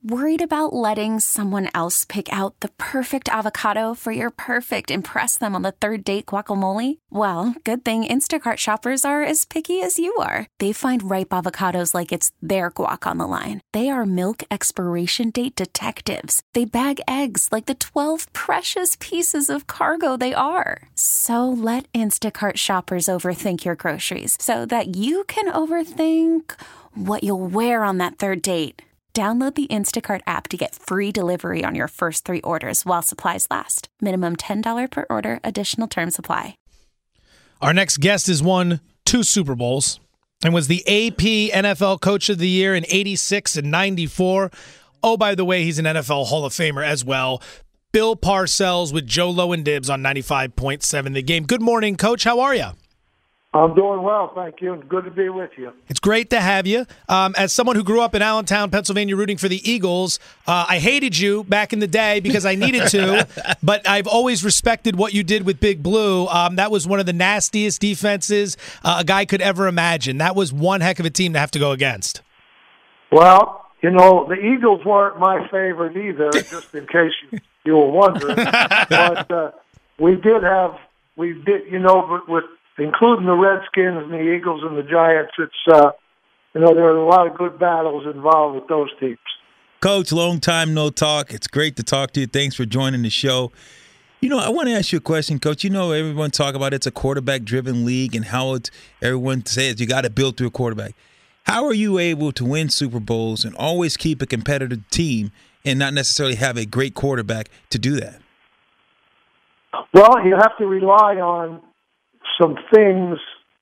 Worried about letting someone else pick out the perfect avocado for your perfect impress them on the third date guacamole? Well, good thing Instacart shoppers are as picky as you are. They find ripe avocados like it's their guac on the line. They are milk expiration date detectives. They bag eggs like the 12 precious pieces of cargo they are. So let Instacart shoppers overthink your groceries so that you can overthink what you'll wear on that third date. Download the Instacart app to get free delivery on your first 3 orders while supplies last. Minimum $10 per order. Additional terms apply. Our next guest has won 2 Super Bowls and was the AP NFL Coach of the Year in 86 and 94. Oh, by the way, he's an NFL Hall of Famer as well. Bill Parcells with Joe Low and Dibs on 95.7 The Game. Good morning, Coach. How are you? I'm doing well, thank you. Good to be with you. It's great to have you. As someone who grew up in Allentown, Pennsylvania, rooting for the Eagles, I hated you back in the day because I needed to, but I've always respected what you did with Big Blue. That was one of the nastiest defenses a guy could ever imagine. That was one heck of a team to have to go against. Well, you know, the Eagles weren't my favorite either, just in case you were wondering. But we did, you know, with including the Redskins and the Eagles and the Giants, it's, you know, there are a lot of good battles involved with those teams. Coach, long time no talk. It's great to talk to you. Thanks for joining the show. You know, I want to ask you a question, Coach. You know, everyone talk about it's a quarterback-driven league and how everyone says you got to build through a quarterback. How are you able to win Super Bowls and always keep a competitive team and not necessarily have a great quarterback to do that? Well, you have to rely on some things.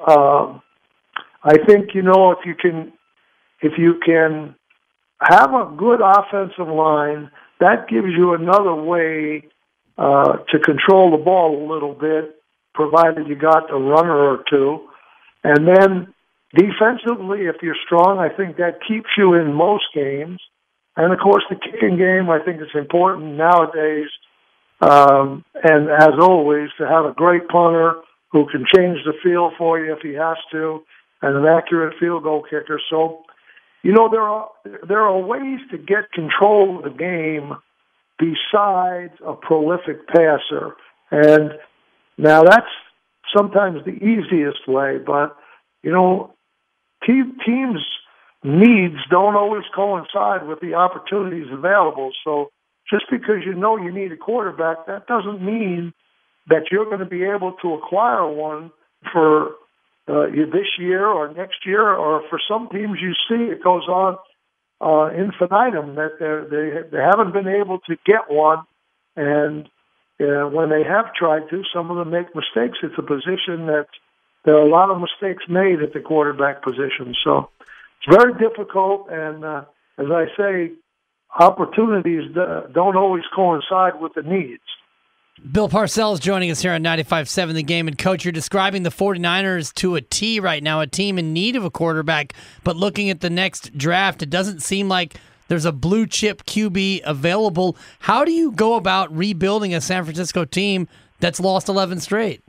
I think, you know, if you can have a good offensive line, that gives you another way to control the ball a little bit, provided you got a runner or two. And then defensively, if you're strong, I think that keeps you in most games. And of course, the kicking game, I think it's important nowadays, and as always, to have a great punter who can change the field for you if he has to, and an accurate field goal kicker. So, you know, there are ways to get control of the game besides a prolific passer. And now that's sometimes the easiest way, but, you know, teams' needs don't always coincide with the opportunities available. So just because you know you need a quarterback, that doesn't mean that you're going to be able to acquire one for this year or next year, or for some teams you see it goes on infinitum, that they haven't been able to get one, and when they have tried to, some of them make mistakes. It's a position that there are a lot of mistakes made at the quarterback position, so it's very difficult, and as I say, opportunities don't always coincide with the needs. Bill Parcells joining us here on 95.7 The Game. And, Coach, you're describing the 49ers to a T right now, a team in need of a quarterback. But looking at the next draft, it doesn't seem like there's a blue-chip QB available. How do you go about rebuilding a San Francisco team that's lost 11 straight?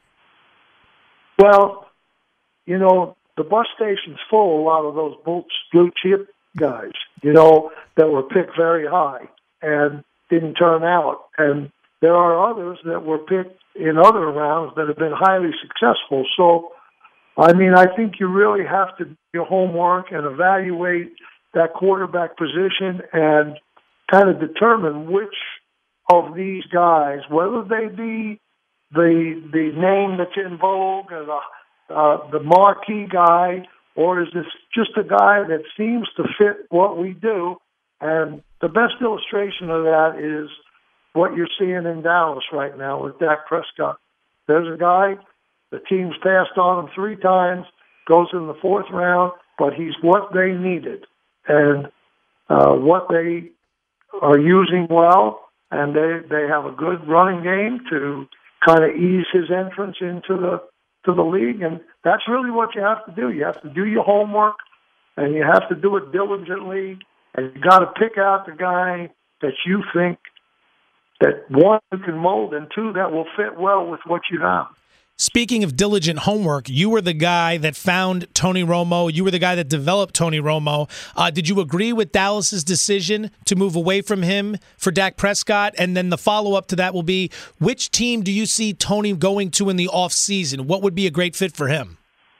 Well, you know, the bus station's full of a lot of those blue-chip guys, you know, that were picked very high and didn't turn out. And there are others that were picked in other rounds that have been highly successful. So, I mean, I think you really have to do your homework and evaluate that quarterback position and kind of determine which of these guys, whether they be the name that's in vogue or the marquee guy, or is this just a guy that seems to fit what we do? And the best illustration of that is what you're seeing in Dallas right now with Dak Prescott. There's a guy, the team's passed on him 3 times, goes in the 4th round, but he's what they needed and what they are using well, and they have a good running game to kind of ease his entrance into the league, and that's really what you have to do. You have to do your homework, and you have to do it diligently, and you got to pick out the guy that you think that, 1, you can mold, and 2, that will fit well with what you have. Speaking of diligent homework, you were the guy that found Tony Romo. You were the guy that developed Tony Romo. Did you agree with Dallas's decision to move away from him for Dak Prescott? And then the follow-up to that will be, which team do you see Tony going to in the offseason? What would be a great fit for him?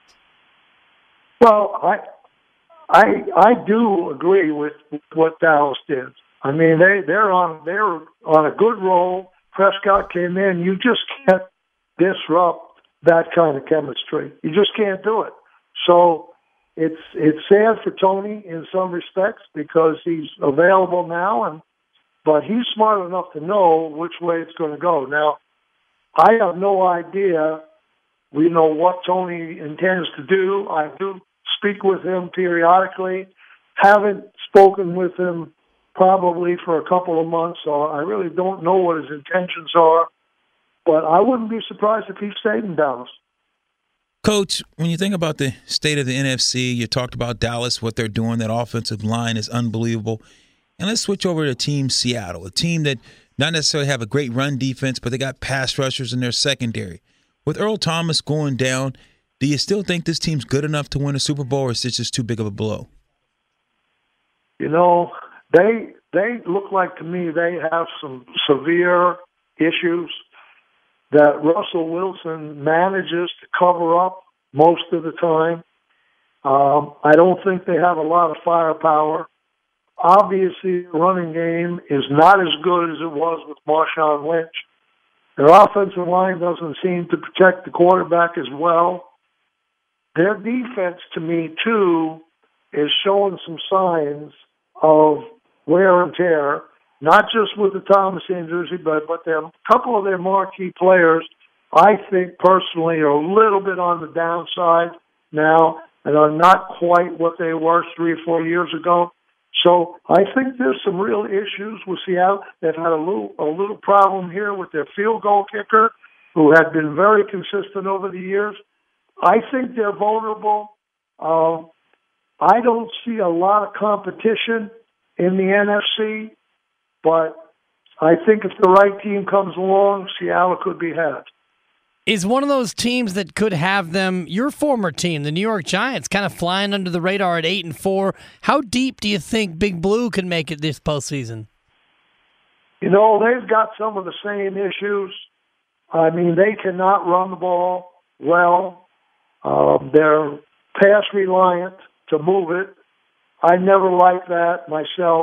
Well, I do agree with what Dallas did. I mean, they're on a good roll. Prescott came in. You just can't disrupt that kind of chemistry. You just can't do it. So it's sad for Tony in some respects because he's available now, but he's smart enough to know which way it's going to go. Now, I have no idea, what Tony intends to do. I do speak with him periodically. Haven't spoken with him probably for a couple of months, so I really don't know what his intentions are. But I wouldn't be surprised if he stayed in Dallas. Coach, when you think about the state of the NFC, you talked about Dallas, what they're doing. That offensive line is unbelievable. And let's switch over to Team Seattle, a team that not necessarily have a great run defense, but they got pass rushers in their secondary. With Earl Thomas going down, do you still think this team's good enough to win a Super Bowl, or is it just too big of a blow? They look like to me they have some severe issues that Russell Wilson manages to cover up most of the time. I don't think they have a lot of firepower. Obviously, the running game is not as good as it was with Marshawn Lynch. Their offensive line doesn't seem to protect the quarterback as well. Their defense, to me, too, is showing some signs of wear and tear. Not just with the Thomas injury, but a couple of their marquee players, I think personally, are a little bit on the downside now and are not quite what they were 3 or 4 years ago. So I think there's some real issues with Seattle. They've had a little problem here with their field goal kicker, who had been very consistent over the years. I think they're vulnerable. I don't see a lot of competition in the NFC. But I think if the right team comes along, Seattle could be had. Is one of those teams that could have them, your former team, the New York Giants, kind of flying under the radar at 8-4. How deep do you think Big Blue can make it this postseason? They've got some of the same issues. I mean, they cannot run the ball well. They're pass reliant to move it. I never liked that myself.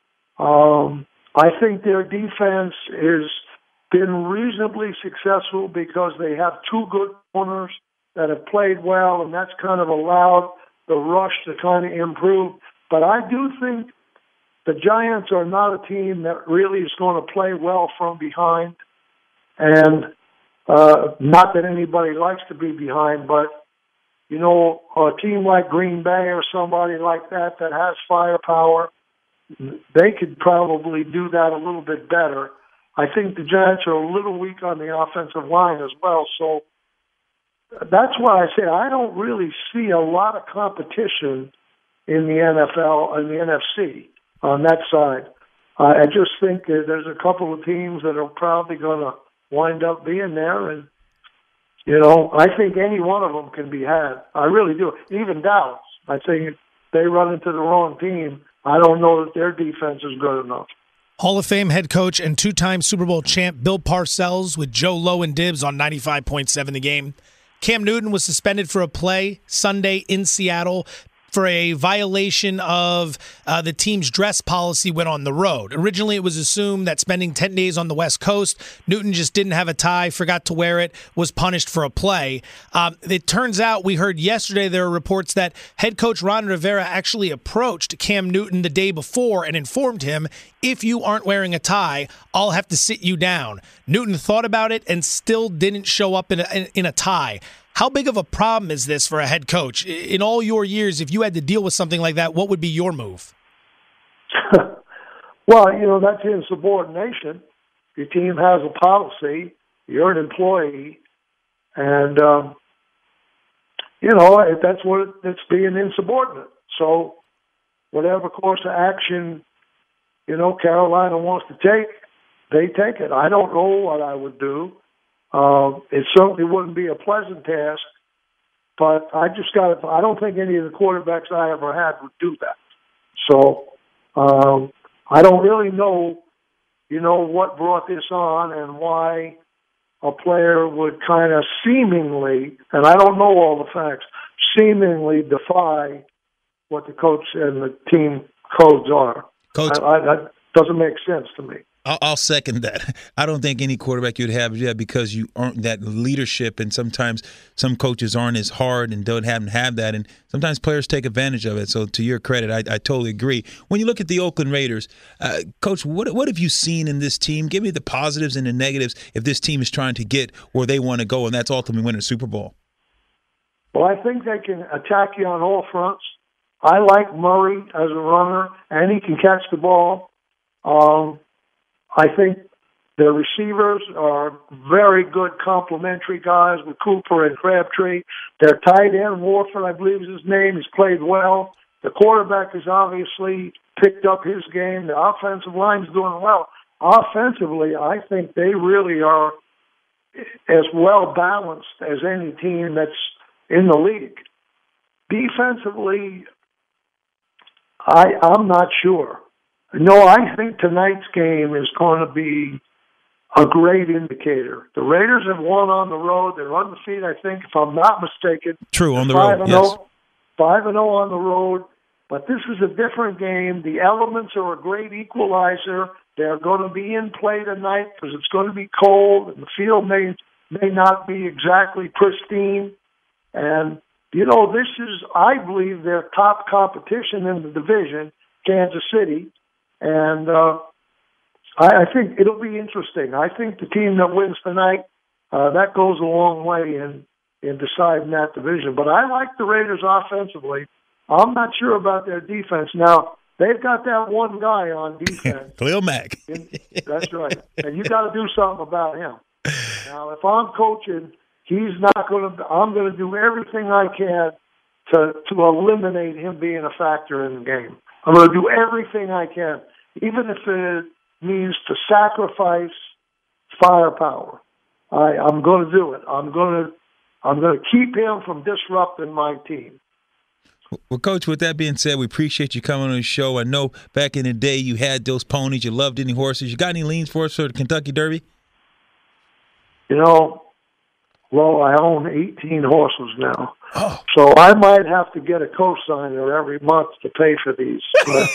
I think their defense has been reasonably successful because they have two good corners that have played well, and that's kind of allowed the rush to kind of improve. But I do think the Giants are not a team that really is going to play well from behind. And not that anybody likes to be behind, but, a team like Green Bay or somebody like that has firepower, they could probably do that a little bit better. I think the Giants are a little weak on the offensive line as well. So that's why I say I don't really see a lot of competition in the NFL and the NFC on that side. I just think that there's a couple of teams that are probably going to wind up being there. And, I think any one of them can be had. I really do. Even Dallas. I think if they run into the wrong team, I don't know that their defense is good enough. Hall of Fame head coach and two-time Super Bowl champ Bill Parcells with Joe Lowe and Dibs on 95.7 The Game. Cam Newton was suspended for a play Sunday in Seattle for a violation of the team's dress policy when on the road. Originally, it was assumed that spending 10 days on the West Coast, Newton just didn't have a tie, forgot to wear it, was punished for a play. It turns out, we heard yesterday there are reports that head coach Ron Rivera actually approached Cam Newton the day before and informed him, if you aren't wearing a tie, I'll have to sit you down. Newton thought about it and still didn't show up in a tie. How big of a problem is this for a head coach? In all your years, if you had to deal with something like that, what would be your move? Well, that's insubordination. Your team has a policy. You're an employee. And, that's what it's being insubordinate. So whatever course of action, Carolina wants to take, they take it. I don't know what I would do. It certainly wouldn't be a pleasant task, but I don't think any of the quarterbacks I ever had would do that. So I don't really know, what brought this on and why a player would kind of seemingly, and I don't know all the facts, seemingly defy what the coach and the team codes are. Coach, that doesn't make sense to me. I'll second that. I don't think any quarterback you'd have because you aren't that leadership, and sometimes some coaches aren't as hard and don't have that, and sometimes players take advantage of it. So to your credit, I totally agree. When you look at the Oakland Raiders, Coach, what have you seen in this team? Give me the positives and the negatives if this team is trying to get where they want to go, and that's ultimately win a Super Bowl. Well, I think they can attack you on all fronts. I like Murray as a runner, and he can catch the ball. I think their receivers are very good complementary guys with Cooper and Crabtree. Their tight end, Warford, I believe is his name, has played well. The quarterback has obviously picked up his game. The offensive line's doing well. Offensively, I think they really are as well balanced as any team that's in the league. Defensively, I'm not sure. No, I think tonight's game is going to be a great indicator. The Raiders have won on the road. They're undefeated, I think, if I'm not mistaken. True, on the road, yes. 5-0 on the road. But this is a different game. The elements are a great equalizer. They're going to be in play tonight because it's going to be cold, and the field may not be exactly pristine. And, this is, I believe, their top competition in the division, Kansas City. And I think it'll be interesting. I think the team that wins tonight, that goes a long way in deciding that division. But I like the Raiders offensively. I'm not sure about their defense. Now, they've got that one guy on defense. Khalil Mack. That's right. And you got to do something about him. Now, if I'm coaching, I'm going to do everything I can to eliminate him being a factor in the game. I'm going to do everything I can, even if it means to sacrifice firepower. I'm going to do it. I'm going to keep him from disrupting my team. Well, Coach, with that being said, we appreciate you coming on the show. I know back in the day you had those ponies. You loved any horses. You got any leans for us for the Kentucky Derby? Well, I own 18 horses now. Oh. So I might have to get a co-signer every month to pay for these. But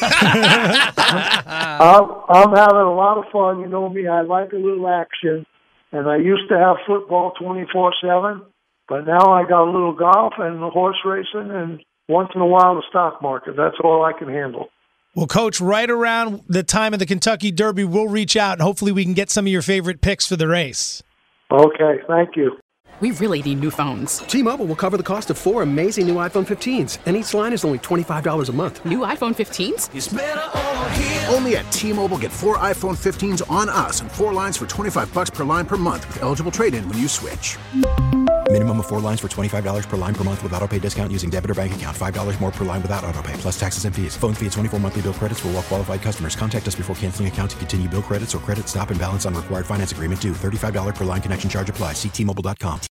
I'm having a lot of fun. You know me, I like a little action. And I used to have football 24/7, but now I got a little golf and horse racing and once in a while the stock market. That's all I can handle. Well, Coach, right around the time of the Kentucky Derby, we'll reach out and hopefully we can get some of your favorite picks for the race. Okay, thank you. We really need new phones. T-Mobile will cover the cost of 4 amazing new iPhone 15s, and each line is only $25 a month. New iPhone 15s? It's better over here. Only at T-Mobile, get 4 iPhone 15s on us and 4 lines for $25 per line per month with eligible trade-in when you switch. Minimum of 4 lines for $25 per line per month with autopay discount using debit or bank account. $5 more per line without autopay, plus taxes and fees. Phone fee at 24 monthly bill credits for well-qualified customers. Contact us before canceling account to continue bill credits or credit stop and balance on required finance agreement due. $35 per line connection charge applies. See T-Mobile.com.